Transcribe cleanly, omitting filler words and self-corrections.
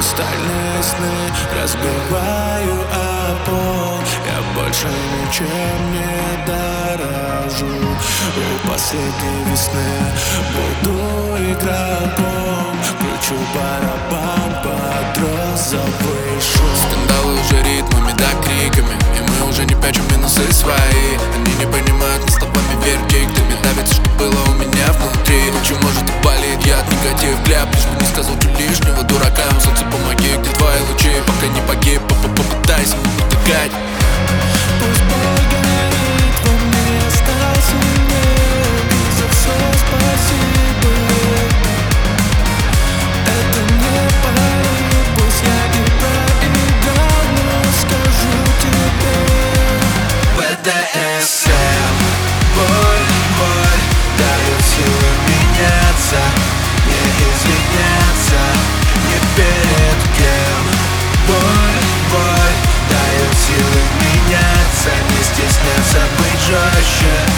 хрустальные сны разбиваю о пол. Я больше ничем не дорожу. У последней весны буду игроком. Кручу барабан под розовый шум. Скандалы уже ритмами, да криками, и мы уже не прячем минусы свои. Они не понимают, мы словами вердиктами давится, что было у меня внутри. Ночью может и болит, я от негатив кляп. Лишь бы не сказал чуть лишнего дуракам. Солнце, помоги, где твои лучи? Пока не погиб, попытайся не потыкать. Пусть боль горит во мне, остался мне. И за все спасибо. Это не пари, пусть я и проиграл, но скажу тебе БДСМ. Боль дает силы меняться, не извиняться ни перед кем. Боль дает силы меняться, не стесняться быть жестче.